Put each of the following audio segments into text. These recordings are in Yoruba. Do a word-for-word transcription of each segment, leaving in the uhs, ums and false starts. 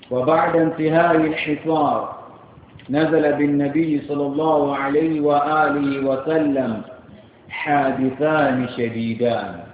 وبعد انتهاء الحصار نزل بالنبي صلى الله عليه وآله وسلم حادثان شديدان.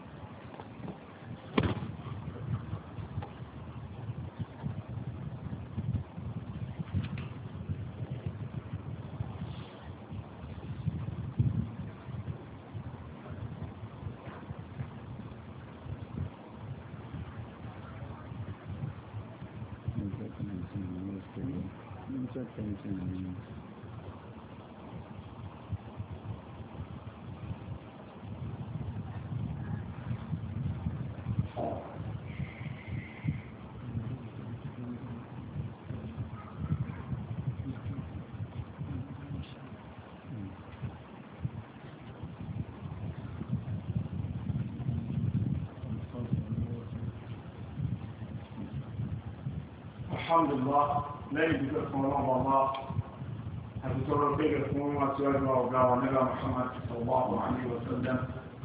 الحمد لله لا يجب أن الله أن ترى خير الأمور وسؤال وأوجاع النبي محمد صلى الله عليه وسلم.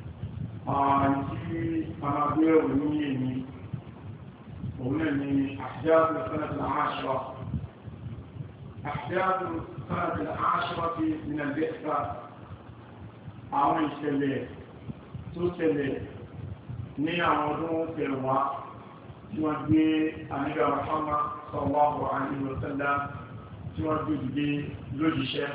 أنتي أنا أقول ونيني ونني أحداث السنة العاشرة أحداث السنة العاشرة من البعثة أو يسلي تسلي ní àwọn ọdún kẹwàá tí wọ́n gbé àníbà Muhammad sallallahu alaihi wa sallam tí wọ́n gbé dìde lójíṣẹ́.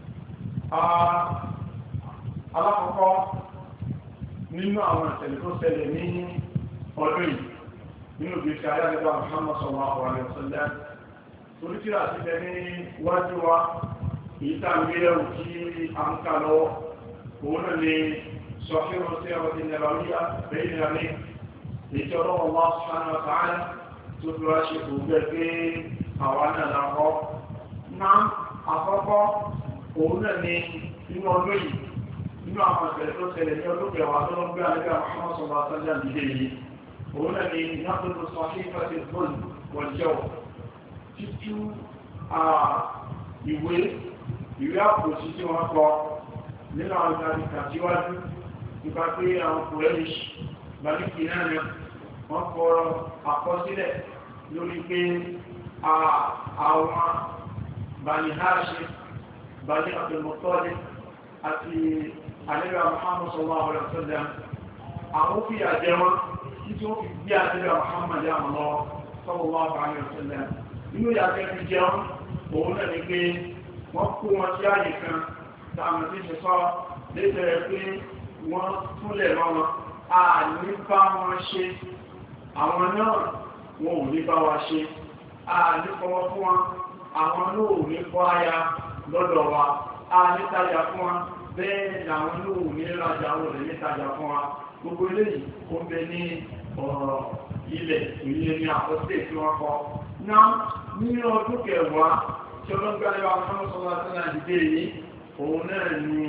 Alákọ̀ọ́kọ́ nínú àwọn ìṣẹ̀lẹ̀ tó ṣẹlẹ̀ ní ọdún yìí nínú ìgbésí ayé àníbà Muhammad sallallahu alaihi wa sallam torí tí láti bẹ ní wájú wa èyí tá ń gbé ẹ̀wù kí a ń ká lọ́wọ́ òun náà ni صحيح السيرة النبوية بين يديه لترى الله سبحانه وتعالى تدراشق بكي أوانا لقى نعم أفقا قولنا من أولي من أما سيرتو سيرتو لكي وعدنا بها لك محمد صلى الله عليه وسلم بجيه قولنا من نقل صحيفة الظلم والجو تتو ìwé ìwé àpòsí tí wọ́n kọ nínú àwọn ìgbàlùkà síwájú nípa pé àwọn kòrẹ́lì balíkì náà ni wọ́n kọ àkọsílẹ̀ lórí pé àwọn Bani Hashim Bani Abdul Muttalib àti àlẹ́bà Muhammad sallallahu alaihi wasallam àwọn fi àjẹ́ wọn títí ó fi bí àlẹ́bà Muhammad àmọ́ sallallahu alaihi wasallam nínú ìyàtẹ́ fi jẹun òun náà ni pé wọ́n kó wọn sí àyè kan tààmà tí ṣe sọ lẹ́tẹ̀ẹ́ pé wọ́n túnlẹ̀ mọ́ wọn a ní bá wọn ṣe àwọn náà wọn ò ní bá wa ṣe a ní fọwọ́ fún wọn àwọn náà ò ní fọ́ aya lọ́dọ̀ wa a ní tajà fún wa bẹ́ẹ̀ làwọn náà ò ní rajà wọn lè ní tajà fún wa gbogbo eléyìí kó ń bẹ ní ọ̀rọ̀ ilẹ̀ ìyẹn ní àkọsílẹ̀ tí wọ́n kọ náà ní ọdún kẹwàá tí ọlọ́gbàlẹ́wà fún ọ̀sọ́lá sínú àdìdé yìí òun náà ni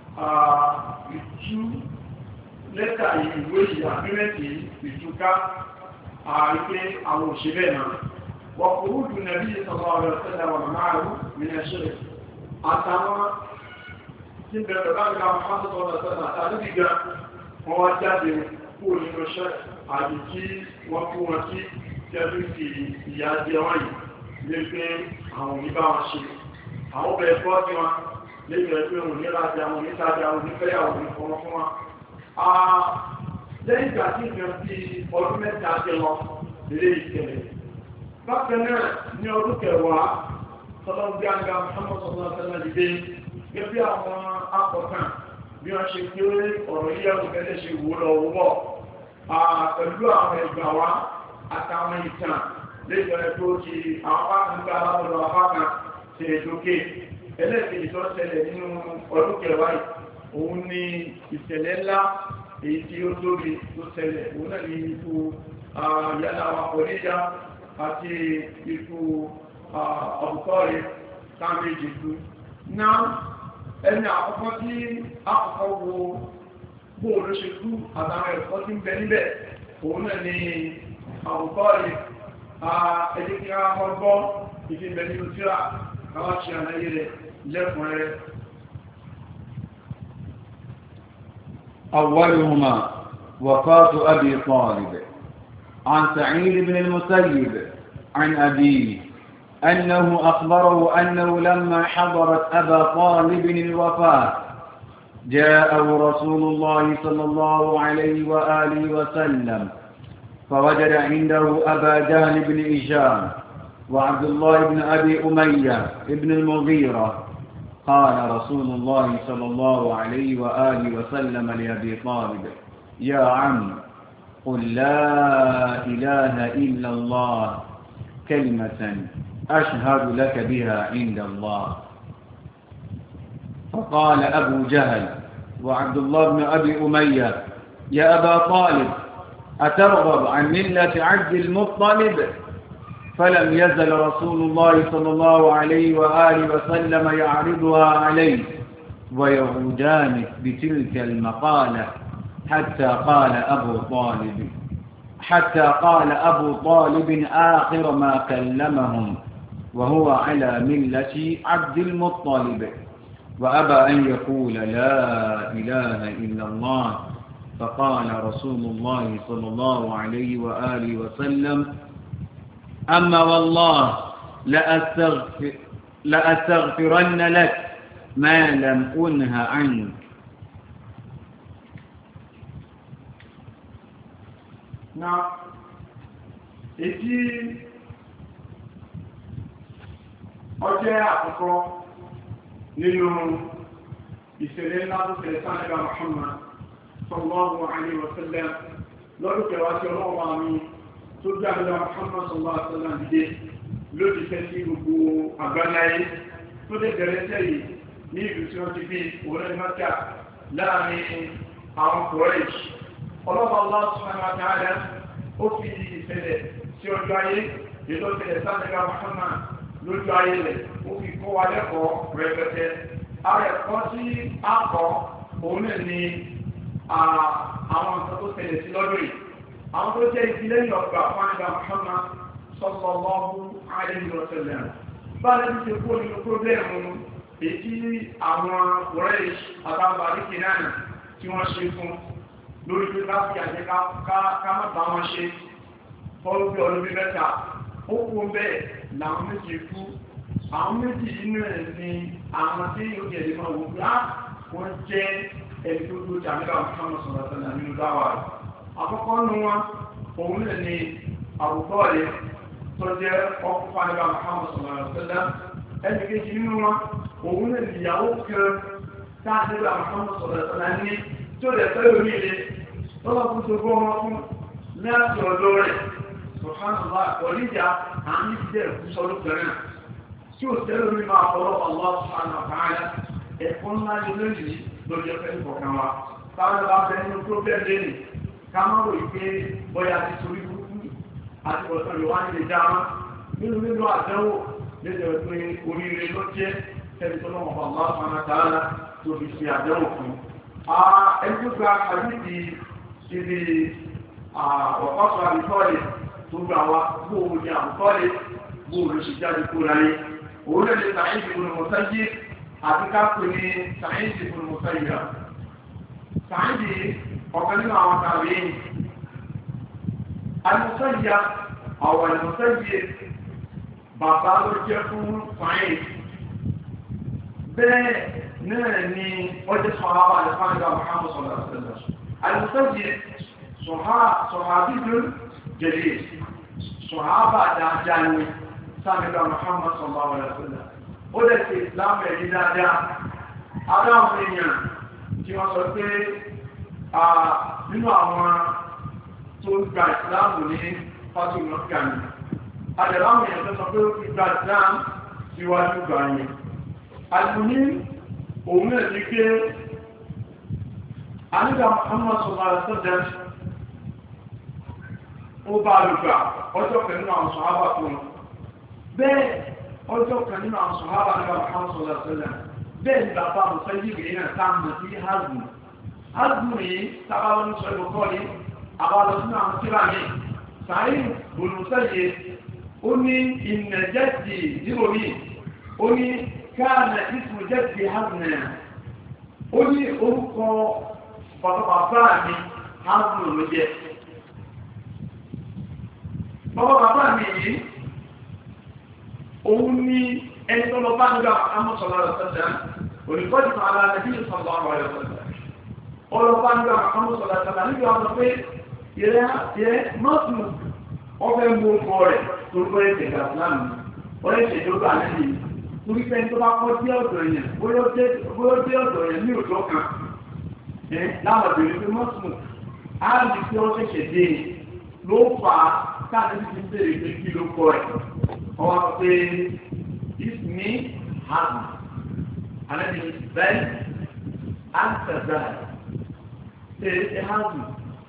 ìtú lẹ́tà ìwé ìyàgbẹ́mẹ́tì ìtúká àríké àwọn òṣèré náà wọ́n kò rúdù nàbí ìsọ̀rọ̀ ọ̀rọ̀ sẹ́lẹ̀ wọ̀n márùn mìíràn ṣẹlẹ̀ àtàwọn tí bẹ̀rẹ̀ láti àwọn fásitọ̀rọ̀ sẹ́lẹ̀ àtàlẹ́bì gan wọ́n wá jáde kúrò nínú iṣẹ́ àti kí wọ́n kú wọn sí tẹ́lú fi ìyá jẹ wọ́n yìí lé pé àwọn oníbá wọn ṣe àwọn bẹ̀rẹ̀ fọ́ sí wọn lẹ́yìn ẹgbẹ́ òun ní láti àwọn onítajà onífẹ́yàwó ní fọmọ fún wa. lẹ́yìn ìgbà tí ìgbà tí ọdún mẹ́ta jẹ lọ lè ìkẹlẹ̀. bákan náà ní ọdún kẹwàá tọ́lọ́gbé àgbà Muhammad sallallahu alaihi wasallam dìde gẹ́gẹ́ bí àwọn akọ̀kan bí wọ́n ṣe pé ọ̀rọ̀ yíyá òkèlè ṣe wò lọ wọ́ pẹ̀lú àwọn ẹgbà wa àtàwọn ìtàn lẹ́yìn ẹgbẹ́ tó ti àwọn apákan gbá alábọ̀dọ̀ apákan ṣe èdòkè ẹlẹ́ẹ̀kejì tó ṣẹlẹ̀ nínú ọdún kẹwàá òun ni ìṣẹ̀lẹ̀ ńlá èyí tí ó tóbi tó ṣẹlẹ̀ òun náà ní ikú yálà wa Khadija àti ikú ọ̀bùkọ́rẹ̀ sáàméjì kú. náà ẹni àkọ́kọ́ tí àkọ́kọ́ wo bóòlù ṣe kú àtàwọn ẹ̀kọ́ tí ń bẹ níbẹ̀ òun náà ni ọ̀bùkọ́rẹ̀ ẹjẹ́ kí a kọ́ gbọ́ ìfìbẹ̀ nínú tíra káwá ṣe àlàyé rẹ̀ lẹ́kùn rẹ̀. أولهما وفاة أبي طالب عن سعيد بن المسيب عن أبيه أنه أخبره أنه لما حضرت أبا طالب الوفاة جاءه رسول الله صلى الله عليه وآله وسلم فوجد عنده أبا جهل بن هشام وعبد الله بن أبي أمية بن المغيرة. قال رسول الله صلى الله عليه وآله وسلم لأبي طالب يا عم قل لا إله إلا الله كلمة أشهد لك بها عند الله. فقال أبو جهل وعبد الله بن أبي أمية يا أبا طالب أترغب عن ملة عبد المطلب؟ فلم يزل رسول الله صلى الله عليه وآله وسلم يعرضها عليه ويعودان بتلك المقالة حتى قال أبو طالب حتى قال أبو طالب آخر ما كلمهم وهو على ملة عبد المطلب وأبى أن يقول لا إله إلا الله. فقال رسول الله صلى الله عليه وآله وسلم أما والله لأستغفر لأستغفرن لك ما لم أنه عنك. نعم èyí ọjọ́ àkọ́kọ́ nínú ìṣẹ̀lẹ̀ ńlá tó ṣẹlẹ̀ sáàlẹ́gbà Muhammad sallallahu alaihi wa sallam lọ́dún kẹwàá tí ọlọ́wọ́ àmì tó gbé àgbà Muhammad sallallahu alaihi wa sallam dìde lórí fẹ́ sí gbogbo àgbáláyé tó dé bẹ̀rẹ̀ sẹ́yìn ní ìlú tí wọ́n ti bí òun Mẹ́kà láàrin àwọn Quraysh. ọlọ́pàá Allah subhanahu wa ta'ala ó fi ìṣẹ̀lẹ̀ sí ọjọ́ ayé ètò ìṣẹ̀lẹ̀ sáàlẹ́gbà Muhammad lójú ayé rẹ̀ ó fi kó wa lẹ́kọ̀ọ́ rẹpẹtẹ. ara ẹ̀kọ́ tí a kọ́ òun náà ni àwọn nǹkan tó ṣẹlẹ̀ sí lọ́dún yìí. àwọn tó jẹ́ ìdílé ní ọgbà fáńdà Muhammad sallallahu alaihi wa sallam báyìí ti ṣe kó nínú pírọ́blẹ́mù èyí àwọn Quraysh àtàwọn àríkì náà tí wọ́n ṣe fún lórí pé láti àjẹ́ ká má bá wọn ṣe fọ́lú bí ọdún bí mẹ́ta ó kú bẹ́ẹ̀ làwọn méjì kú. àwọn méjì inú ẹ̀ ni àwọn tí ó jẹ́ ìdímọ̀ wò pé á wọ́n jẹ́ ẹni tó tó jàmílà Muhammad sallallahu alaihi wasallam nínú dáwà rẹ̀. àkọ́kọ́ nù wọn òun náà ni Abu Talib tó jẹ́ ọkọ̀ fàníbà Muhammad sallallahu alaihi wasallam. ẹni kejì nínú wọn òun náà ni ìyàwó kan táàdébà Muhammad sallallahu alaihi wasallam ní tó lè fẹ́ lórí ilé lọ́wọ́ fún tó gbọ́ wọn fún láti ọ̀dọ́ rẹ̀ subhanallah ọ̀líjà àmì ìdílé ìkúsọ́lù kẹrin tí ó tẹ́lẹ̀ orí máa fọ́lọ́ Allah subhanahu wa ta'ala ẹ̀kọ́ ńlá ní lónìí lórí ẹ̀fẹ́ ìfọ̀kan wa. táwọn bá bẹ nínú problem lẹ́nì ká má rò ìpé bọ́yá ti torí burúkú àti ọ̀sán yóò wá nílé dáná nínú nínú àdánwò lẹ́jọ́ pé oríire ló jẹ́ tẹ́lẹ̀ tó lọ́wọ́ Allah subhanahu wa ta'ala tó fi ṣe àdánwò fún. ẹni tó gba àdìsí ibi ọ̀pọ̀sọ̀ àbítọ́lẹ̀ tó gbà wá gbóòwò ní àbúkọ́lẹ̀ gbóòwò ló ṣe jáde kó láyé. òun lè lè Sa'id ibn Musayyib àti kápẹ́ ní Sa'id ibn Musayyib. Sa'id ọ̀kan nínú àwọn tàbí al-Musayyib àwọn al-Musayyib bàbá ló jẹ́ fún Sa'id. bẹ́ẹ̀ náà ni wọ́n jẹ́ sọ̀hábà àlẹ́fàníbà Muhammad sallallahu alaihi wasallam. al-Musayyib sọ̀hábìdún jalil sọ̀hábà dáadáa ni sáàmìlá Muhammad sallallahu alaihi wasallam. ó lè ṣe ìsìláàmù ẹ̀dí dáadáa. adáwọn èèyàn tí wọ́n sọ pé nínú àwọn tó gba ìsìláàmù ní fásitì mọ́kà ní adẹ̀láwọn èèyàn tó sọ pé ó ti gba ìsìláàmù síwájú gbà yẹn. àlùmí òun náà ní pé àníbà Muhammad sallallahu alaihi wasallam ó bá lùgbà ọjọ́ kan nínú àwọn sọ̀hábà fún un. bẹ́ẹ̀ ọjọ́ kan nínú àwọn sọ̀hábà nígbà Muhammad sallallahu alaihi wasallam bẹ́ẹ̀ ni bàbá Musayyib yìí náà sáàmù sí Hazm. Hazm yìí sábàbọ̀ ní sọ ìbùkọ́ ní àbálọ̀ sínú àwọn tíra ní Sa'id ibn Musayyib ó ní inna jaddi zero mi ó ní kana ismu jaddi Hazm ó ní orúkọ bàbá mi Hazm ló jẹ́. bàbá bàbá mi yìí òun ní ẹni tó lọ bá nígbà amọ́sọ̀lá rẹ̀ sọ́jà olùkọ́jú kan ara rẹ̀ bí ìsọ̀lá ọ̀rọ̀ rẹ̀ sọ́jà ọlọ́pàá nígbà amọ́sọ̀lá sọ́jà nígbà wọn pé ìrẹ́ àtiẹ́ mọ́tò ọbẹ̀ mú ọkọ rẹ̀ tó gbọ́ ẹ̀jẹ̀ gàdúrà ọ̀rẹ́ ìṣèjọba àlejò torí pé tó bá kọ́ sí ọ̀dọ̀ yẹn bóyá dé ọ̀dọ̀ yẹn ní òjò kan láwọn obìnrin pé mọ́tò á di pé ó ṣẹ̀ṣẹ̀ dé ló fà á káàdì ti bèrè pé kí ló kọ́ ẹ̀ ọwọ́ pé ìsìnì hàbù àlejò bẹ́ẹ̀ á ń tẹ̀sán ṣe é hàbù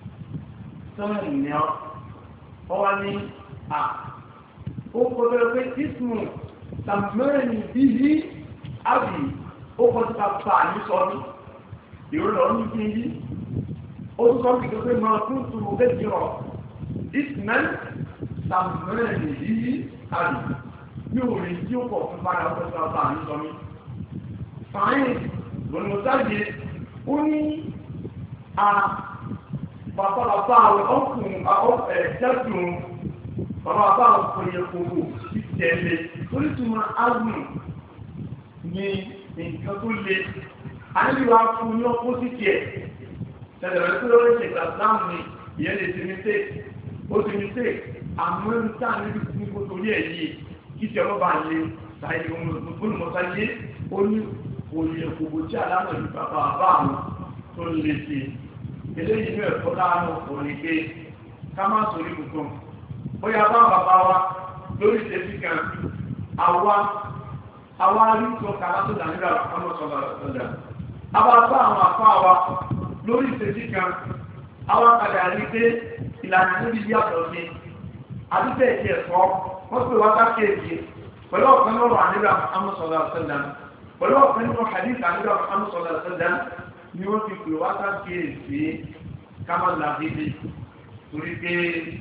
sọ́nà ìyẹn ọwọ́ ní à ó kọjá pé ìsìnì tàmẹ́rin bíbí àbí ó kọjá pa àyè sọ́ni ìrọ̀lọ́ ní kí n yí ó tún sọ pé pé máa tún tún mo bẹ́ẹ̀ jọ ìsìnì tàmẹ́rin bíbí àbí ní òrìn tí ó pọ̀ fún bára kọjá pa àyè sọ́ni. fàáyìn lọ́nàmọ́sáyé ó ní a bàbá bàbá àwọn ọkùnrin ẹ̀ẹ́dẹ́gbẹ̀rún bàbá bàbá àwọn ọkùnrin ẹ̀kọ́kọ́ ti tẹ̀lé oríṣìíríṣìí azùn ní nǹkan tó le àníwá fún ní ọpọ́sìtì ẹ̀ tẹ̀lẹ̀rẹ̀ tó lórí ṣèkà sáàmù ni ìyẹn lè ti mistake ó ti mistake àmọ́ ń tà níbi tí kò torí ẹ̀ yìí kí tí ọlọ́ba yẹ sáyé olùmọ̀sáyé ó ní òye òkòkò tí aláàmọ̀ ní bàbá bàbá àwọn tó lè ṣe eléyìí ní ẹ̀kọ́ láàánú òní pé ká má sórí tuntun bóyá bá bàbá wa lórí ìṣẹ́sí kan àwa àwa arúgbó kàrá tó dàníra ọmọsọ̀lá ọ̀dà àwa bá àwọn àpá wa lórí ìṣẹ́sí kan àwa padà rí pé ìlànà níbi bí àtọ̀ sí àdúgbò ẹ̀jẹ̀ ẹ̀kọ́ wọ́n pè wá kákéèké pẹ̀lú ọ̀kan lọ́rọ̀ àníra ọmọsọ̀lá ọ̀dà pẹ̀lú ọ̀kan nínú hadith àníra ọmọsọ̀lá ọ̀dà ni wọ́n ti pè wá kákéèké kámọ́ làbíbi torí pé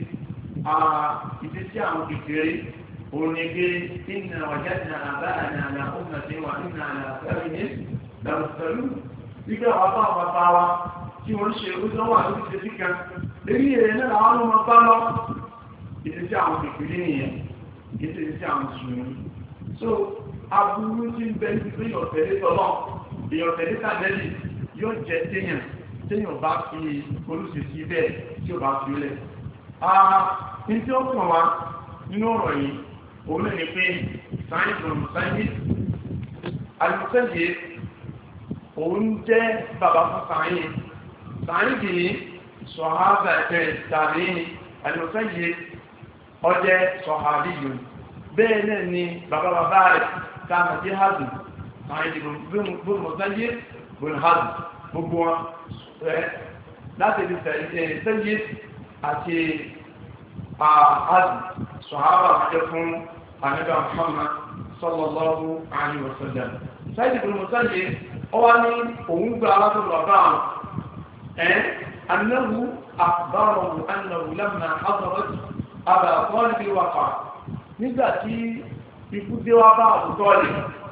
ìdíjí àwọn kékeré onígbé iná wàjáde àbá àná àná ọmọdé wà nínú àná àfẹ́rẹ́ lọ́sọ̀lú nígbà wà bá wà bá wa tí wọ́n ṣe orúkọ wà lórí ìdíjí kan lórí èrè náà làwọn ọmọ bá lọ ìdíjí àwọn kékeré nìyẹn ìdíjí àwọn sùnmù. so aburú tí ń bẹ ní pé ìyọ̀tẹ̀lẹ́ tọ́lọ́ ìyọ̀tẹ̀lẹ́ tàbẹ́lì yóò jẹ́ téèyàn téèyàn bá fi olùsèsí bẹ́ẹ̀ tí ó bá fi lẹ̀. ní tí ó kàn wá nínú ọ̀rọ̀ yìí òun lè ní pé sáyẹ́ǹsì ọ̀mùsáyé alùsẹ́yẹ òun jẹ́ bàbá fún sáyẹ́ sáyẹ́ǹsì yìí sọ̀hábà ẹ̀fẹ́ tàbí alùsẹ́yẹ ọjẹ́ sọ̀hábì yìí bẹ́ẹ̀ náà ni bàbá bàbá rẹ̀ táàmù sí hàzù sáyẹ́ǹsì bùnmọ̀sáyé bùn hàzù gbogbo wọn rẹ̀ láti lè sẹ́yẹ́ àti hàzù sọ̀hábà jẹ́ fún àníbà Muhammad sallallahu alaihi wasallam. Sáyidì bin Musayyib ọwá ní òun gba alátọ̀lọ̀ bá wọn ẹ́ annahu akhbarahu annahu lamma hadarat Aba Talib waqa nígbà tí ikú dé wá bá Abu Talib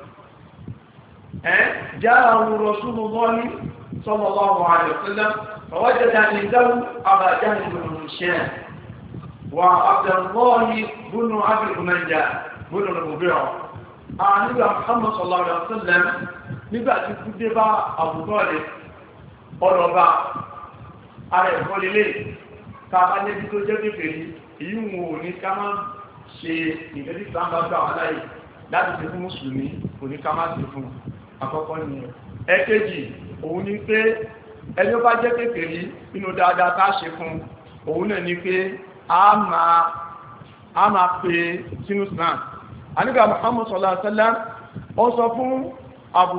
ẹ́ ja'ahu Rasulullah sallallahu alaihi wasallam fawajada indahu Aba Jahl bin Hisham وعبد الله بن عبد المنجا بن المبيع nígbà Muhammad sallallahu alaihi wasallam nígbà tí kú dé bá Abu Talib ọlọ́ba ara ẹ̀kọ́ lélẹ̀ káàbá lẹ́bí tó jẹ́ kékeré èyí wọn ò ní ká máa ṣe ìgbẹ́bí sáńbà gbà wà láyé láti ṣe fún mùsùlùmí kò ní ká máa ṣe fún àkọ́kọ́ nìyẹn. ẹ̀kejì òun ni pé ẹni ó bá jẹ́ kékeré inú dáadáa tá a ṣe fún òun náà ni pé a máa a máa pè sínú islam àníbà Muhammad sallallahu alaihi wasallam ó sọ fún Abu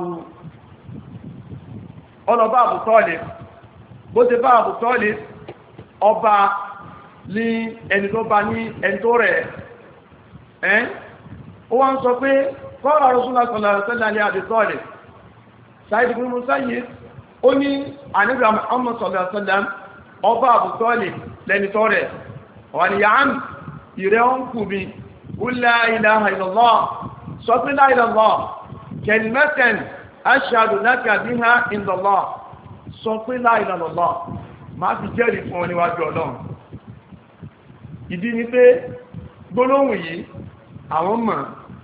ọlọ́bá Abu Talib bó ti bá Abu Talib ọba ní ẹni tó bá ní ẹni tó rẹ̀ ẹ́ ó wá ń sọ pé qala Rasulullah sallallahu alaihi wasallam ní Abu Talib Sa'id ibn Musayyib ó ní àníbà Muhammad sallallahu alaihi wasallam ọba Abu Talib lẹ́ni tó rẹ̀ wọ́n ni yàán ìrẹ́ ọ́n kù bí la ilaha illallah sọ pé la ilaha illallah kalimatan ashhadu laka biha indallah sọ pé la ilaha illallah máa fi jẹ́rìí fún ọ níwájú Ọlọ́run. ìdí ni pé gbólóhùn yìí àwọn mọ̀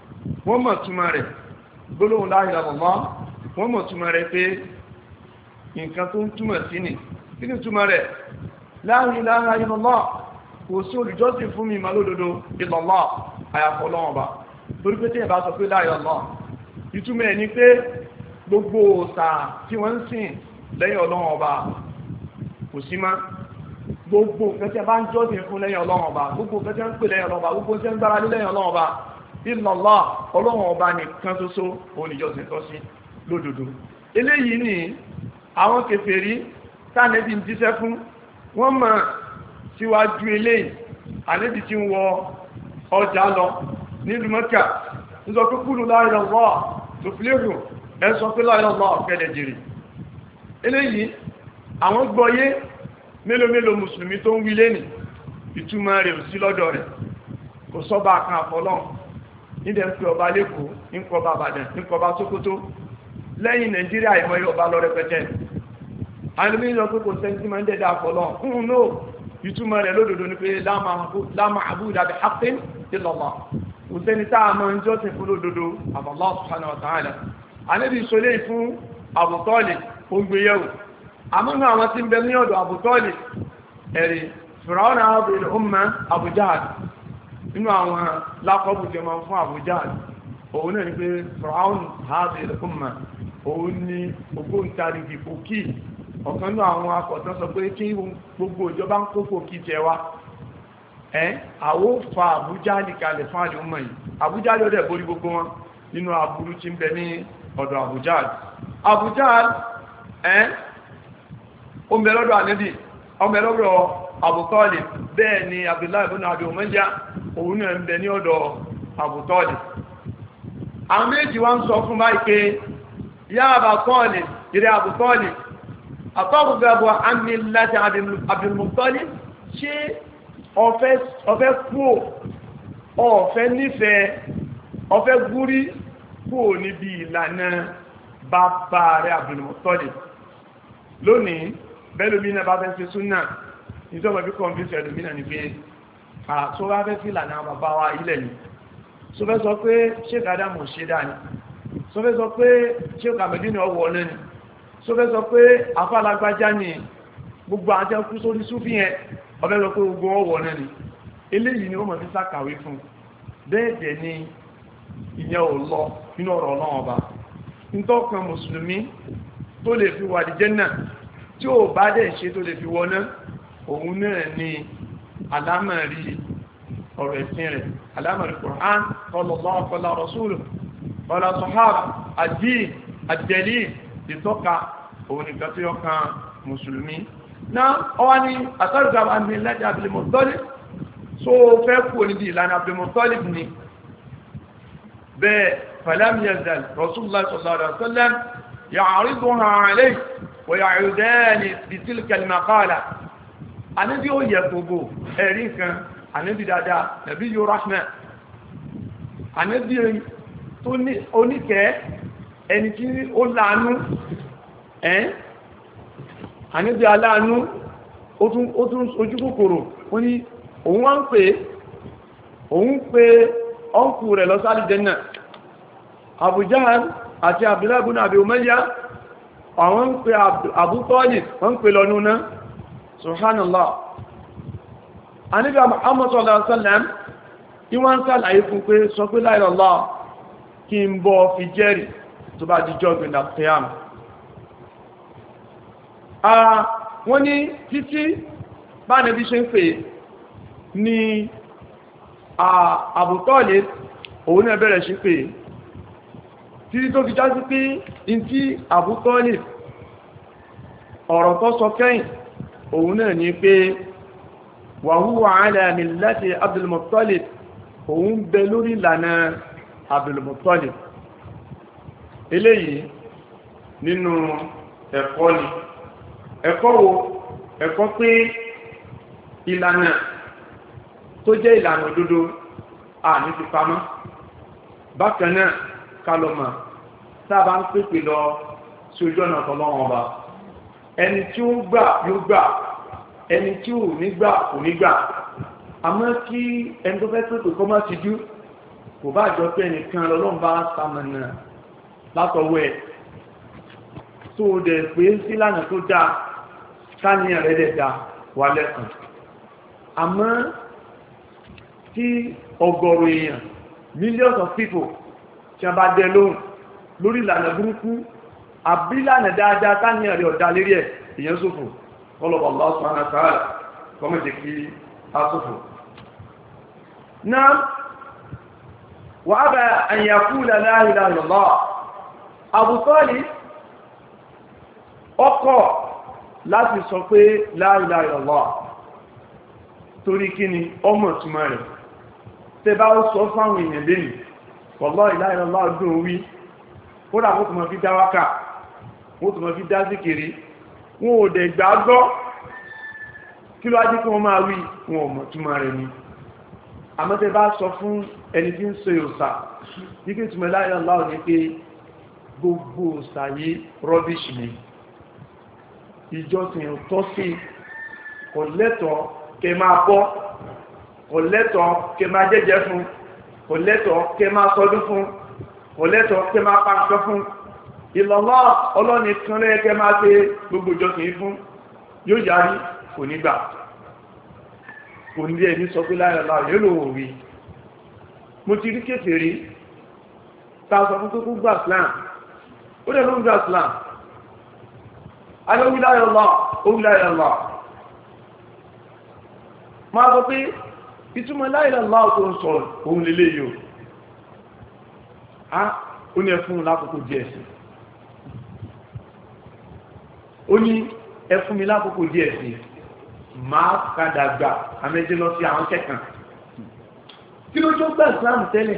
wọ́n mọ̀ túmọ̀ rẹ̀ gbólóhùn la ilaha illallah wọ́n mọ̀ túmọ̀ rẹ̀ pé nǹkan tó ń túmọ̀ sí ni kí ni túmọ̀ rẹ̀ la ilaha illallah kò sí olùjọ́sìn fún mi màlódodo illallah àyàfọ́ Ọlọ́run Ọba torí pé tí ẹ bá sọ pé la ilaha illallah ìtumọ̀ ẹ̀ ni pé gbogbo òòṣà tí wọ́n ń sìn lẹ́yìn Ọlọ́run Ọba kò sí mọ́ gbogbo kẹtẹ́ bá ń jọ́sìn fún lẹ́yìn Ọlọ́run Ọba gbogbo kẹtẹ́ ń pè lẹ́yìn Ọlọ́run Ọba gbogbo kẹtẹ́ ń gbára lé lẹ́yìn Ọlọ́run Ọba illallah Ọlọ́run Ọba nìkan ṣoṣo oníjọ́sìn tọ́ sí lódodo eléyìí ni àwọn kèfèrí tánẹ́bí ń jíṣẹ́ fún wọ́n mọ̀ síwájú eléyìí ànẹ́bí tí ń wọ ọjà lọ nílùú Mẹ́kà ń sọ pé kúrò la ilaha illallah tó fìlérù ẹ sọ pé la ilaha illallah kẹ́lẹ̀ jèrè eléyìí àwọn gbọ́yé mélòó mélòó mùsùlùmí tó ń wí lé ní ìtumọ̀ rẹ̀ ò sí lọ́dọ̀ rẹ̀ kò sọ́bà kan àfọlọ́n nídẹ̀ ń pè ọba lẹ́kọ̀ọ́ ń kọ́ ọba Ìbàdàn ń kọ́ ọba Sókótó lẹ́yìn Nàìjíríà ìmọ̀ ọba lọ rẹpẹtẹ àìlúmí lọ pé kò sẹ́ńtì máa ń dẹ̀dẹ̀ àfọlọ́n ń no ìtumọ̀ rẹ̀ lódodo ni pé la ma'buda bi haqqin illa Allah kò sẹ́ni tá a máa ń jọ́sìn fún lódodo Allah subhanahu wa ta'ala àníbi ìṣòlé fún Abu Talib ó gbéyẹ̀wò àmúnà àwọn tí ń bẹ ní ọ̀dọ̀ Abu Talib ẹ̀rí Fir'aun àbìlì ọmọ Abu Jahl nínú àwọn lákọ̀ọ́bù tí wọ́n fún Abu Jahl òun náà ni pé Fir'aun àbìlì ọmọ òun ni ògbóǹtarìgì fòkì ọ̀kan ní àwọn akọ̀tán sọ pé kí gbogbo ìjọba ń kókò kí jẹ wá ẹ́ àwọ́ fa Abu Jahl kalẹ̀ fún àdé ọmọ yìí Abu Jahl ló dẹ̀ borí gbogbo wọn nínú aburú tí ń bẹ ní ọ̀dọ̀ Abu Jahl Abu Jahl ẹ́ ọmọ ẹlọ́dọ̀ ànẹ́bì ọmọ ẹlọ́dọ̀ Abu Talib bẹ́ẹ̀ ni Abdullahi ibn Abi Umayya òun náà ń bẹ ní ọ̀dọ̀ Abu Talib àwọn méjì wá ń sọ fún báyìí pé yá Abu Talib ìrẹ́ Abu Talib àtọ́gbẹ̀bọ̀ àmì láti Abdul Muttalib ṣe ọ̀fẹ́ kú ọ̀fẹ́ nífẹ̀ẹ́ ọ̀fẹ́ gúrí kú níbi ìlànà bàbá rẹ̀ Abdul Muttalib lónìí bẹ́lómínà bá fẹ́ ṣe súnnà ìjọba bí kọ̀nfíṣẹ̀ ẹ̀lómínà ní pé àtọ́ bá fẹ́ sí ìlànà bàbá wa ilẹ̀ ni so fẹ́ sọ pé Sheikh Adamu ṣe dá ni so fẹ́ sọ pé Sheikh Ahmedina ọwọ́ náà ni so fẹ́ sọ pé afálagbájá ni gbogbo àti ẹkú sórí súfì yẹn ọfẹ́ sọ pé gbogbo ọwọ́ náà ni eléyìí ni ó mọ̀ sí sàkàwé fún bẹ́ẹ̀ dẹ̀ ni ìyẹn ò lọ nínú ọ̀rọ̀ Ọlọ́run Ọba nítọ́kan mùsùlùmí tó lè fi wà ní Jánnà tí ó bá dẹ̀ ṣe tó lè fi wọná òun náà ni alámàrí ọ̀rọ̀ ẹ̀sìn rẹ̀ alámàrí Qur'an sallallahu alaihi rasuluhu wala sahaba ad-din ad-dalil ìtọ́ka òun nìkan tí ó kan mùsùlùmí náà ọwá ní àtàrùgbà àmì lẹ́jà Abdul Muttalib so fẹ́ kú níbi ìlànà Abdul Muttalib ni bẹ́ẹ̀ falam yazal Rasulullah sallallahu alaihi wasallam ya'riduha alayhi wa ya'udani bi tilka al-maqala àníbí ó yẹ gbogbo ẹ̀rí kan àníbí dáadáa nàbí yóò rahma àníbí tó ní oníkẹ́ ẹni tí ó láàánú ẹ́n àníbí aláàánú ó tún ojú kòkòrò ó ní òun wá ń pè òun pé ọ́nkù rẹ̀ lọ sáàlì Jánnà Abu Jahl àti Abdullah ibn Abi Umayya àwọn ń pè Abu Talib wọ́n ń pè lọ núná subhanallah àníbí Muhammad sallallahu alaihi wasallam tí wọ́n ń sàlàyé fún pé sọ pé la ilaha illallah kí n bọ́ fi jẹ́rìí tó bá jíjọ́ gbìnà qiyam wọ́n ní títí bá nẹ́bí ṣe ń pè ní Abu Talib òun náà bẹ̀rẹ̀ sí pé títí tó fi já sí pé in tí Abu Talib ọ̀rọ̀ tó sọ kẹ́yìn òun náà ní pé wa huwa ala millati Abdul Muttalib òun bẹ lórí ìlànà Abdul Muttalib eléyìí nínú ẹ̀kọ́ ni ẹ̀kọ́ wo ẹ̀kọ́ pé ìlànà tó jẹ́ ìlànà òdodo à ní ti pamọ́ bákan náà kalọ̀mà sábà ń pèpè lọ sí ojú ọ̀nà Ọlọ́run Ọba ẹni tí ó gbà yóò gbà ẹni tí ò ní gbà kò ní gbà àmọ́ kí ẹni tó fẹ́ pèpè kọ́ má ti jú kò bá jọ pé ẹnìkan lọ́lọ́run bá sàmọ̀nà látọwọ́ ẹ̀ tó dẹ̀ pé sílànà tó dáa káníyàn rẹ̀ dẹ̀ dá wà lẹ́kùn àmọ́ tí ọgọ́rùn èèyàn millions of people tí a bá dẹ lóhùn lórí ìlànà burúkú àbí ìlànà dáadáa káníyàn rẹ̀ ọ̀dá lérí ẹ̀ èèyàn ṣòfò ọlọ́pàá Allah subhanahu wa ta'ala kọ́mọ̀jẹ̀ kí a ṣòfò náà wà á bẹ̀ an yaqula la ilaha illallah Abu Talib ọkọ̀ láti sọ pé la ilaha illallah torí kí ni ọmọ túnmọ̀ rẹ̀ tẹ bá ó sọ fáwọn èèyàn lẹ́yìn wallahi la ilaha illallah ọdún wí ó dà mọ́ túnmọ̀ fi dá wákà ó túnmọ̀ fi dá síkiri wọn ò dẹ̀ gbàgbọ́ kí ló ajé kí wọ́n máa wí wọn ò mọ̀ túnmọ̀ rẹ̀ ni àmọ́ tẹ bá sọ fún ẹni tí ń sọ òsà wípé túnmọ̀ la ilaha illallah ní pé gbogbo òsà yìí rubbish ni ìjọsìn tọ́ sí kò lẹ́tọ̀ọ́ kẹ máa bọ́ kò lẹ́tọ̀ọ́ kẹ máa jẹ́jẹ́ fún kò lẹ́tọ̀ọ́ kẹ máa sọdún fún kò lẹ́tọ̀ọ́ kẹ máa pàṣọ fún ìlọ́lọ́ ọlọ́ni kan lẹ́yẹ kẹ máa ṣe gbogbo ìjọsìn fún yóò yarí kò nígbà kò ní ẹni sọ pé láyọ̀lá yóò lò wò rí mo ti rí kéfèrí ta sọ fún tó kú gbà Islam ó dẹ̀ ló ń gbà Islam alówí láyọ̀lá ó láyọ̀lá máa sọ pé ìtumọ̀ láìláìlá tó ń sọ ohun lélé yóò á ó ní ẹfún lákòókò díẹ̀ sí ó ní ẹfún mi lákòókò díẹ̀ sí máa kàdà gbà àmẹ́jẹ́ lọ sí àwọn kẹ́kàn kí ló tó gbà ìsìlámù tẹ́lẹ̀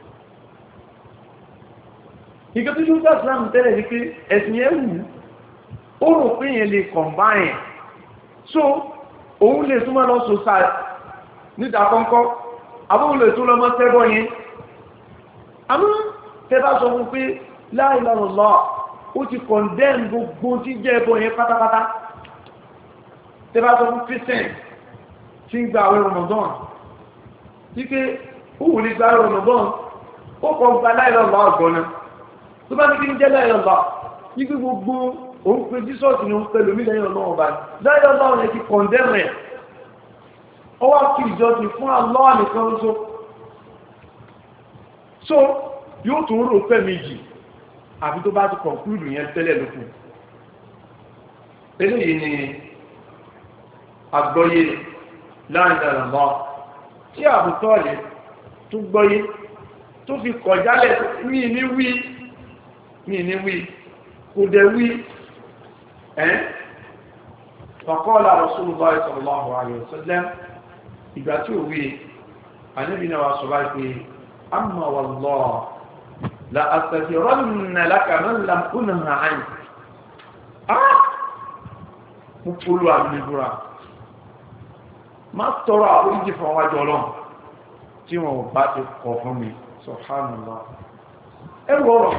ìgbà tó tó gbà ìsìlámù tẹ́lẹ̀ ní pé ẹ̀sìn ẹ̀wù ó rò pé yẹn lè combine so òun lè túnmọ́ lọ sòsà níta kọ́ńkọ́ àbúrò lè tún lọ mọ́ tẹ́bọ̀ yẹn àmọ́ tẹ́bá sọ fún pé la ilaha illallah ó ti condemn gbogbo tí jẹ́ ẹbọ yẹn pátápátá tẹ́bá sọ fún Christian tí ń gba àwẹ̀ Ramadan tí pé òun lè gba àwẹ̀ Ramadan ó kọ́ gba la ilaha illallah ọ̀gbọ́n tó bá ní kí ń jẹ́ la ilaha illallah ní gbogbo òun pé Jesus ni òun pẹ̀lú mílẹ̀ yọ̀ náà bá la ilaha illallah yẹn ti condemn rẹ̀ ó wá kí ìjọsìn fún Allah nìkan lóṣó so yóò tún rò pẹ́ méjì àfi tó bá ti conclude yẹn tẹ́lẹ̀ lókun eléyìí ni àgbọ́yé láàrín lọ tí Abu Talib tó gbọ́yé tó fi kọjálẹ̀ mí ní wí mí ní wí kò dẹ̀ wí ẹ́ faqala Rasulullah sallallahu alaihi wasallam ìgbà tí ó wí Ànábì náà wá sọ báyìí pé amma wallah la astaghfiranna laka man lam unha anka ah mo polo àmì búra má tọrọ àforíjì fún wájú Ọlọ́run tí wọn bá ti kọ̀ fún mi subhanallah ẹwọ ọ̀rọ̀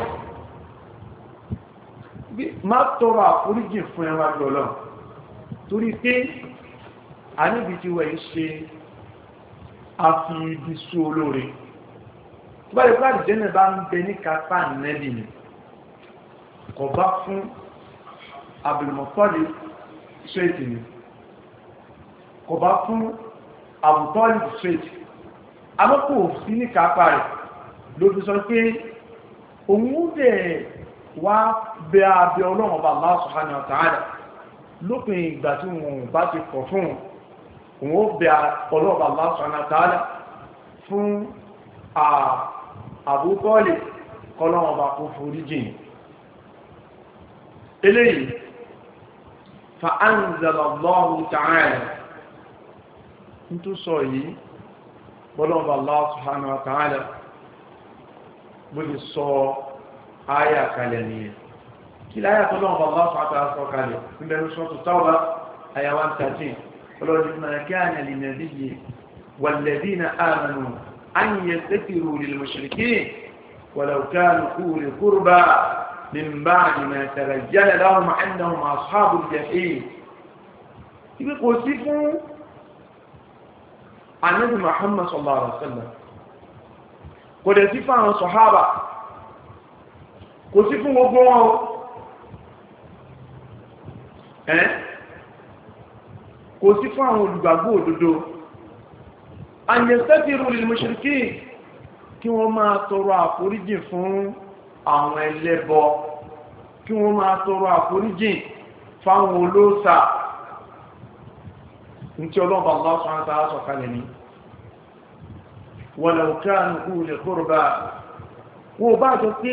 má tọrọ àforíjì fún wájú Ọlọ́run torí pé Ànábì tí wọ́n ṣe àfi ibi sú olóore tó bá lè bá ìjẹ́nà bá ń bẹ ní kápá nẹ́bì ni kò bá fún Abdul Muttalib straight ni kò bá fún Abu Talib straight alọ́pọ̀ sí ní kápá rẹ̀ ló fi sọ pé òun dẹ̀ wá bẹ abẹ Ọlọ́run ọba Allah subhanahu wa ta'ala lópin ìgbà tí wọn bá ti kọ̀ fún òun ó bẹ Ọlọ́run Allah subhanahu wa ta'ala fún Abu Talib kọlọ́run ọba kó forí jìn eléyìí fa anzala Allahu ta'ala tó sọ yìí Ọlọ́run Allah subhanahu wa ta'ala bó lè sọ ayà kalẹ̀ nìyẹn kí láyà tó lọ́wọ́ Allah subhanahu wa ta'ala sọ kalẹ̀ níbẹ̀rẹ̀ sọ́tù Tawba àyà one thirteen Ọlọ́run ma kana linnabiyyi walladhina amanu an yastaghfiru lil mushrikeen walau kanu uli qurba min ba'di ma tabayyana lahum annahum ashabul jahim ibi kò sí fún Ànábì Muhammad sallallahu alaihi wasallam kò kò dẹ̀ sí fún àwọn sọ̀hábà kò sí fún gbogbo wọn o ẹ́ kò sí fún àwọn olùgbàgbọ́ òdodo àyẹ̀sẹ́fìrù lil mushrikin kí wọ́n máa tọrọ àforíjì fún àwọn ẹlẹ́bọ kí wọ́n máa tọrọ àforíjì fáwọn olóòsà ní tí ọlọ́ọ̀bà Allah subhanahu wa ta'ala sọ̀kalẹ̀ ní walau kanu uli qurba wọ́n bá jọ pé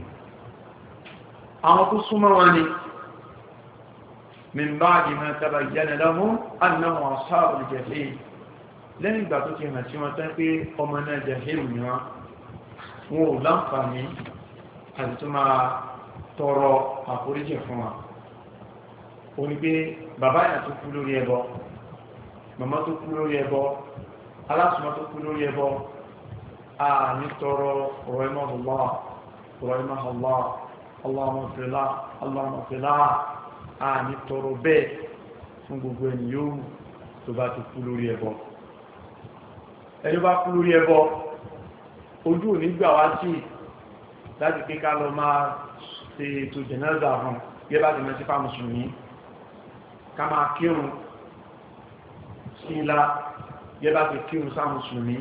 àwọn tó súnmọ́ wọn ni min ba'di ma tabayyana lahum annahum ashabul jahim lẹ́yìn ìgbà tó ti hàn sí wọn tán pé ọmọ náà jahim ni wọn wọn ò láǹfààní àti tó máa tọrọ àforíjì fún wa ó ní pé bàbá yà tó kú lórí ẹbọ màmá tó kú lórí ẹbọ alásùnmọ́ tó kú lórí ẹbọ a ní tọrọ rahimahullah rahimahullah Allahumma ighfir lahu Allahumma ighfir lahu a ní tọrọ bẹ́ẹ̀ fún gbogbo ẹni yóò tó bá ti kú lórí ẹbọ ẹni bá kú lórí ẹbọ ojú ò ní gbà wá sí láti pé ká lọ máa ṣe ètò jẹ̀nẹ́zà hàn gẹ́gẹ́ bá ti mẹ́ sí fáwọn mùsùlùmí ká máa kírun sí ilá gẹ́gẹ́ bá ti kírun sáwọn mùsùlùmí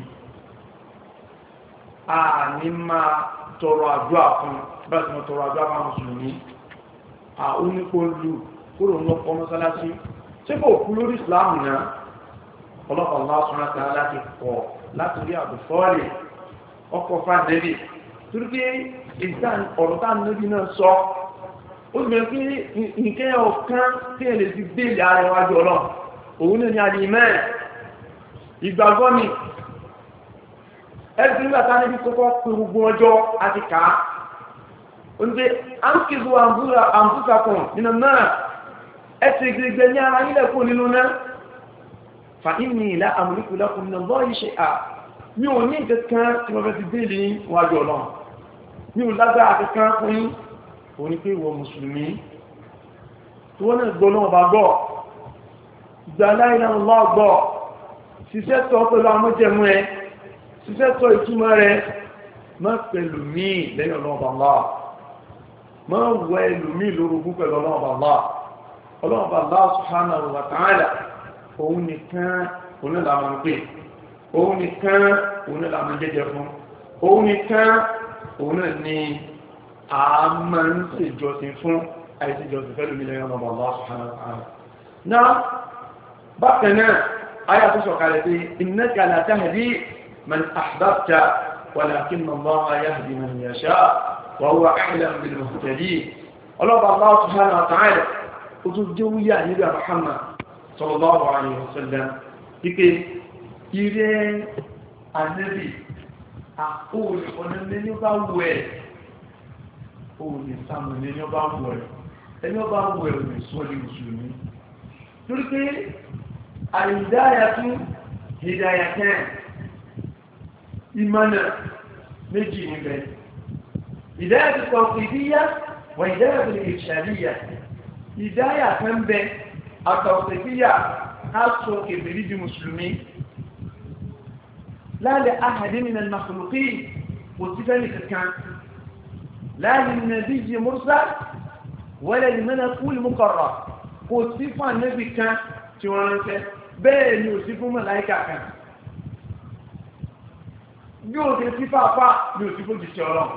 a ní máa tọrọ àdúrà fún bá ti mọ́ tọrọ àdúrà fáwọn mùsùlùmí a ó ní kó lù kúrò ní ọkọ̀ mọ́sálásí tí kò kú lórí ìsìláàmù náà ọlọ́pàá Allah subhanahu wa ta'ala láti pọ̀ láti rí àbùfọ́ọ̀lì ọkọ̀ fàdébì torí pé ìtàn ọ̀rọ̀ tá níbi náà sọ ó sì mẹ́rin pé nǹkẹ́ ọ̀kan tí ẹ lè fi gbéèlì ara iwájú ọlọ́ òun ní alìmẹ́ ìgbàgbọ́ ni ẹgbẹ́ nígbà tá níbi kọ́kọ́ pé gbogbo ọjọ́ àti ká ó ní pé áńkìzù àǹfúsàkùn nínú náà ẹ ti gbẹgbẹ ní ara yílẹ̀ kó nínú náà fa inni la amliku lakum min Allahi shay'a mi ò ní kankan tí mo fẹ́ fi gbéèlì wájú ọlọ́run ní ìlágbára kankan fún yín o ní pé ìwọ mùsùlùmí tí wọ́n náà gbọ́ náà bá gbọ́ ìgbà láìlá Allah gbọ́ ṣiṣẹ́ tọ́ pẹ̀lú amójẹmú ẹ ṣiṣẹ́ tọ́ ìtumọ̀ rẹ má pẹ̀lú mí lẹ́yìn ọlọ́ọ̀bà Allah má wọ ẹlòmí lórogún pẹ̀lú ọlọ́ọ̀bà Allah ọlọ́ọ̀bà Allah subhanahu wa ta'ala òun nìkan onílàmọ̀ ń pè òun nìkan onílàmọ̀ jẹ́jẹ fún òun nìkan òun náà ni a máa ń ṣe ìjọsìn fún àìsí ìjọsìn fẹ́lú mílẹ̀ ọmọ Allah subhanahu wa ta'ala. náà bákan náà ayà tó sọ̀kalẹ̀ pé innaka la tahdi man ahbabta walakinna Allaha yahdi man yasha wa huwa a'lamu bil muhtadin ọlọ́pàá Allah subhanahu wa ta'ala ó tún jẹ́ wúyà níbi Muhammad sallallahu alayhi wa sallam ike ire Ànábì àkóòlù ọ̀nà ní ọba wù ẹ̀ òòlù ìsàmù ní ọba wù ẹ̀ ẹni ọba wù ẹ̀ òní sọ́lé mùsùlùmí torí pé àìdáyà tún ìdáyà kẹ́ ìmọ̀nà méjì níbẹ̀ ìdáyà tó kọ̀ ìdíyà wà ìdáyà tó ìṣàlíyà ìdáyà kan bẹ àtọ̀sẹ̀kíyà á sọ kèbèrè di mùsùlùmí لا لأحد من المخلوقين وصفني كان لا للنبي مرسل ولا للملك المقرب وصف النبي كان تيوانك بين يوصف ملائكة كان يوصف صفا يوصف جسيرا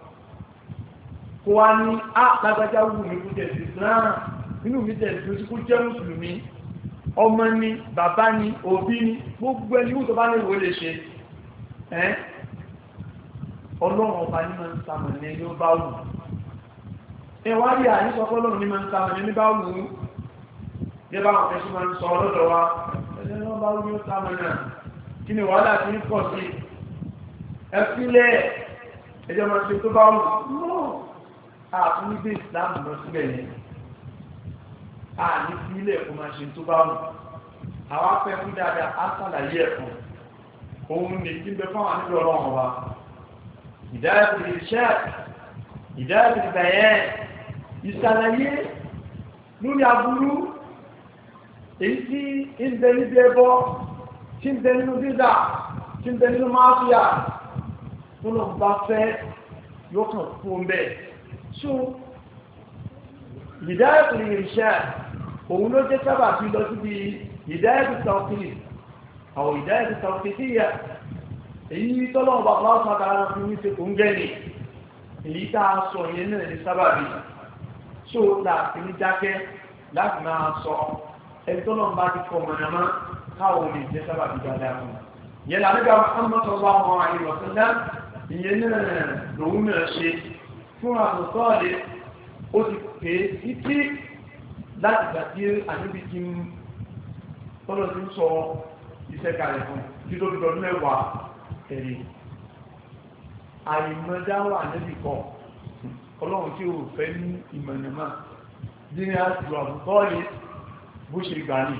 kwani a lágbàjá wù ní kú jẹ́ Islam nínú mi jẹ́ ìlú tí kú jẹ́ mùsùlùmí ọmọ ni bàbá ni òbí ni gbogbo ẹni wù tó bá ní ìwé lè ṣe ẹ́ ọlọ́run ọba ní máa ń sàmọ̀ ní ẹni ó bá wù ẹwà rí àyíṣọ́kọ́ ọlọ́run ní máa ń sàmọ̀ ní ẹni bá wù ú gẹ́bà àwọn ẹ̀ṣù máa ń sọ ọlọ́dọ̀ wa ẹni wọ́n bá wù ní ó sàmọ̀ náà kí ni wàhálà tí ń pọ̀ sí ẹ fílẹ̀ ẹjọ́ máa ṣe tó bá wù náà àtún nígbé ìsìláàmù lọ síbẹ̀ yẹn a ní fílẹ̀ kó máa ṣe tó bá wù àwọn afẹ́ fún dáadáa á sàlàyé ẹ̀kọ́ òun ní kí bẹ fáwọn nílò ọlọ́run wa ìdáyàtò ìṣẹ́ ìdáyàtò ìbẹ̀yẹn ìsàlàyé lórí aburú èyí tí ń bẹ níbi ẹbọ tí ń bẹ nínú dídà tí ń bẹ nínú máfíà tó lọ bá fẹ́ yóò kàn fún bẹ́ẹ̀. so Hidayatul Irshad òun ló jẹ́ sábà fi lọ síbi Hidayatul Tawqif àwọn Hidayatul Tawqifiyya èyí tọ́lọ́wọ́ bá bá ọ̀sán àtàrà fi ní ṣe kò ń gẹ́ni èyí tá a sọ yẹn náà ní sábà bí so láti ní dákẹ́ láti máa sọ ẹni tọ́lọ́wọ́ bá ti fọ mọ̀nàmá káwọn lè jẹ́ sábà bí dáadáa fún yẹn làbíkà ọmọtọ́lọ́ àwọn àìwọ̀sánlá ìyẹn náà lòun náà ṣe fún àtúntọ́ọ̀lẹ́ ó ti pè é títí láti gbà tí àníbi ti ń tọ́lọ́ ti ń sọ iṣẹ́ kalẹ̀ fún títọ́ tó dọdún mẹ́wàá ẹ̀rí àìmọ̀dáwà níbi kan ọlọ́run tí ó fẹ́ ní ìmọ̀nàmá dínú àti àbúkọ́ọ̀lẹ́ bó ṣe gbà ní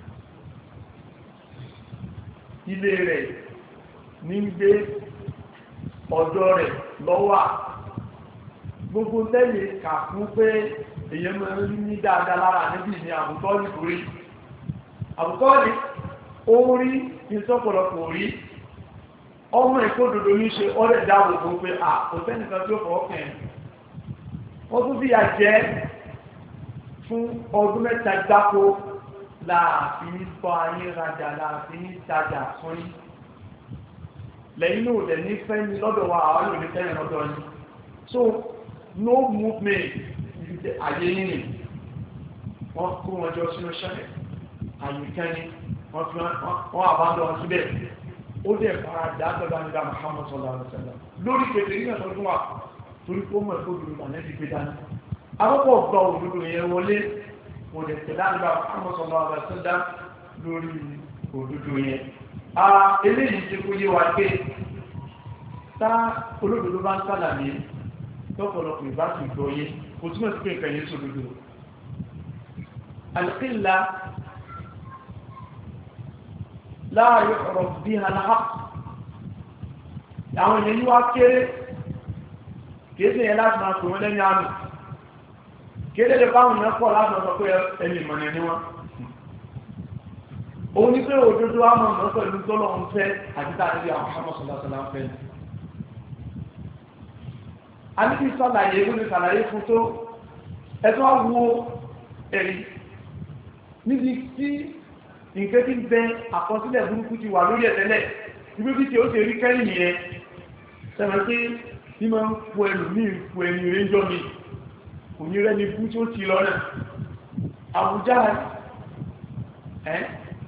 ilé rẹ̀ ní gbé ọ̀dọ́ rẹ̀ lọ́wà gbogbo tẹ́lẹ̀ kà fún pé èyàn mọ́ rí ní dáadáa lára níbi ní àbúkọ́ọ̀lẹ́ orí àbúkọ́ọ̀lẹ́ orí ìsọ́pọ̀lọpọ̀ orí ọmọ ìkódòdó ní ṣe ọ̀rẹ́ dáàbò tó pé à kò sẹ́nìkan tí ó fọ́ ọkàn wọ́n tún bí i àjẹ́ fún ọdún mẹ́ta gbáko láàfin bọ́ ayé rajà láàfin tajà fún yí lẹ́yìn náà lẹ́ ní fẹ́ ní lọ́dọ̀ wa àwọn olè tẹ́yìn lọ́dọ̀ yìí so no movement ayé yìí wọ́n kó wọn jọ sínú ṣẹ́lẹ̀ àyíkẹ́ni wọ́n àbádọ́ wọn síbẹ̀ ó dẹ̀ fara dáadọ́dá nígbà Muhammad sallallahu alaihi wasallam lórí kẹfẹ́ ní ọdún wa torí kó mọ̀ ẹ̀kọ́ òdòdó ànẹ́bí gbé dání akọ́kọ́ ọ̀gbọ́ òdòdó yẹn wọlé mo dẹ̀ tẹ̀lá nígbà Muhammad sallallahu alaihi wasallam lórí òdòdó yẹn a eléyìí ti kó yé wa pé tá olódodo bá ń sálàmì tọ́pọ̀lọpọ̀ ìbá ti gbọ́ yé kò túmọ̀ sí pé nǹkan yẹn sódodo alqilla láàrin ọ̀rọ̀ bí hànáhà àwọn ènìyàn yíwá kéré kéèsè yẹn láti máa tòun lẹ́ni àmì kéèdè lè báwọn ènìyàn pọ̀ láti ọ̀sọ̀ pé ẹni ìmọ̀nà ní wọn òun ní pé òdodo àmọ̀ ọ̀nà pẹ̀lú tọ́lọ̀ ń fẹ́ àti tàbí àwọn amọ̀sọ̀lásọ̀lá ń fẹ́ a ní kí sàlàyé ló ní sàlàyé fún tó ẹ̀tọ́ wo ẹ̀rí níbi tí nǹkan tí ń bẹ àkọsílẹ̀ burúkú ti wà lórí ẹ̀tẹ́lẹ̀ ibi tí ó ṣe rí kẹ́rì nìyẹn sẹ́mọ̀ pé ní máa ń fò ẹlù ní ìfò ẹni rẹ́jọ́ mi kò ní rẹ́ ní fún tí ó ti lọ́nà Àbújá ẹ́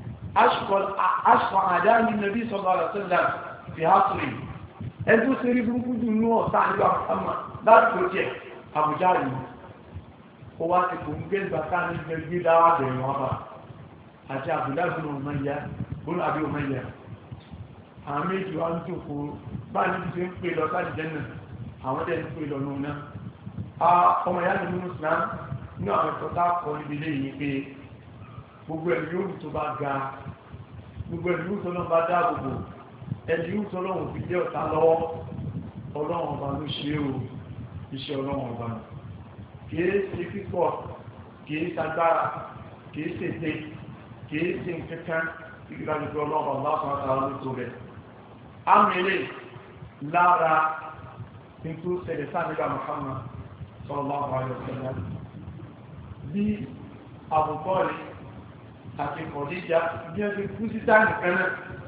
aṣọ àdá ní nàbí sallallahu alaihi wasallam fi hásùrì ẹgbẹ́ ṣe rí burúkú jù ní ọ̀tá nígbà ọmọ láti tó jẹ́ Àbújá yìí ó wá ti kò ń gbé ìgbà ká ní gbé dáwà bẹ̀rẹ̀ wọn bá àti àbúdá bí wọn mọ́ ìyá bóla bí wọn ìyá àwọn méjì wá ń tòkó bá ní ṣe ń pè lọ sáàdì jẹ́ náà àwọn jẹ́ ń pè lọ náà ọmọ ìyá nínú Islam ní àwọn ìtọ́ta kọ níbi ilé yìí pé gbogbo ẹ̀mí yóò tó bá ga gbogbo ẹ̀mí yóò tó náà bá dáàbòbò ẹ̀mí yóò tó lọ́wọ́ fi jẹ́ ọ̀tá lọ́wọ́ ọlọ́run ọba ló ṣe o iṣẹ́ ọlọ́run ọba kìí ṣe pípọ̀ kìí ṣagbára kìí ṣe tẹ́ kìí sí nǹkankan ìgbàlùkù ọlọ́run lásán àtàrà ló tó rẹ̀. Àmìlẹ̀ lára tí tó ṣẹlẹ̀ sáàdìgbà Muhammad sallallahu alaihi wasallam bí àbùkọ́lì àti Khadija bí ẹ́ fi kú sí táàmì kanáà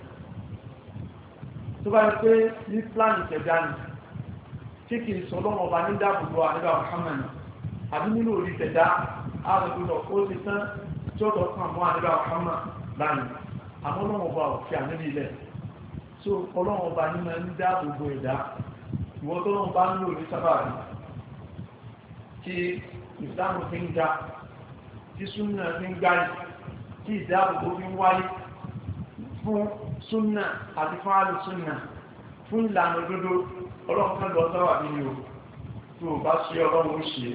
tó bá rí pé ní pláàni tẹ̀dá ni tí kìí sọ lọ́wọ́ ọba ní dáàbòbò àdìgbà Muhammad àbí nínú orí tẹ̀dá àbùkọ́ ó ti tán tí ó tọ́ kan mọ́ àdúrà ọ̀hánmà láàrin àmọ́ ọlọ́run ọba òfin àníbi ilẹ̀ so ọlọ́run ọba ní máa ń dá gbogbo ẹ̀dá ìwọ́n tó lọ́run bá ń lò ní sábàbí tí ìsìláàmù fi ń ga tí súnnà fi ń gbáyì tí ìdáàbòbò fi ń wáyé fún súnnà àti fún àlù súnnà fún ìlànà òdodo ọlọ́run kan lọ sáwà nínú tó bá ṣe ọlọ́run ó ṣe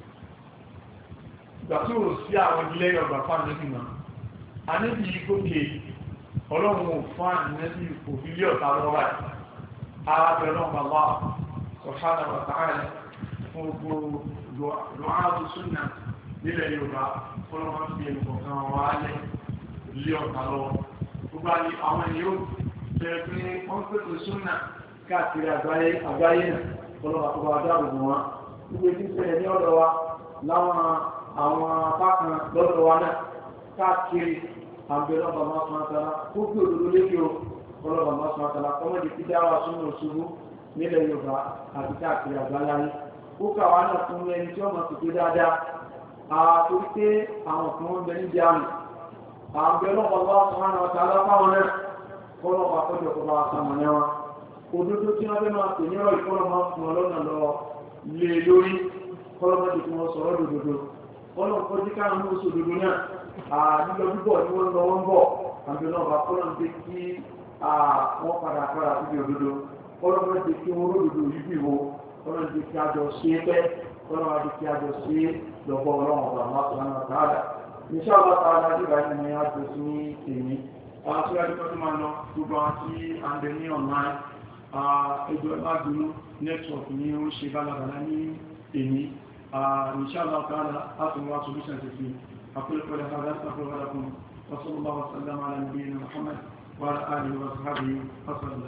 ìgbà tí ó sí àwọn ilé ọgbà fún àníbìmọ̀ àníbì gòkè ọlọ́run ò fún àníbì òfin lé ọ̀tá lọ́wọ́ arábẹ̀rẹ̀ bàbá subhanahu wa ta'ala fún gbogbo lọ́wọ́ súnnà nílẹ̀ Yorùbá fọ́lọ́wọ́ sí ẹnu kọ̀ọ̀kan wà lẹ́ lé ọ̀tá lọ́wọ́ gbogbo àní àwọn ènìyàn tẹ́ pé wọ́n pẹ̀lú súnnà káàkiri àgbáyé àgbáyé náà kọlọ́ba tó bá dáàbò wọn gbogbo tí ń ṣẹlẹ̀ ní ọ̀dọ̀ wa láwọn àwọn apá kan lọ́dọ̀ wa náà káàkiri àgbẹ̀rẹ̀ bàbá sọ́nàtàlá tó gbé òdodo lékè o kọlọ́ba bàbá sọ́nàtàlá kọ́mọ́dé ti dáwà súnmọ́ òṣùwò nílẹ̀ Yorùbá àti káàkiri àgbáyé ó kà wá náà fún ẹni tí wọ́n mọ̀ sí pé dáadáa àtòrí pé àwọn kan ń bẹ níbi àmì àgbẹ̀rẹ̀ bàbá sọ́nàtàlá fáwọn náà kọlọ́ba kọjọ kọba àtàmọ̀nà wọn òdodo tí wọ́n fẹ́ máa pè ní ọ̀rọ̀ ìkọlọ́ máa fún ọlọ́nà lọ lé lórí kọlọ́mọdé tí wọ́n sọ̀rọ̀ dòdòdó kọlọ́ kọjí káàmù oṣù dòdò náà àdúgbò bíbọ̀ tí wọ́n lọ wọ́n bọ̀ àbí náà bá kọlọ́ ń dé kí wọ́n padà padà síbi òdodo kọlọ́mọdé kí wọ́n ródòdó yìí bì wo kọlọ́ ń dé kí àjọ ṣe é pẹ́ kọlọ́mọdé kí àjọ ṣe é lọ́gbọ́ ọlọ́run ọ̀gá máa sọ̀rọ̀ náà tààdà níṣẹ́ ọ̀gá tààdà nígbà tí mo yá tó sí ní èmi àwọn tí wọ́n ti tọ́jú máa lọ gbogbo àwọn tí à ń bẹ ní online ẹjọ́ lágbínú network ní ó ṣe bálabàlá ní èní inshallah ta'ala látùnwà solution ti fi àkúlẹ̀kọ́lẹ̀ àgbàtàkùn wọ́n sallallahu alaihi wa sallam ala nabiyyina Muhammad wa ala alihi wa sahbihi wa sallam.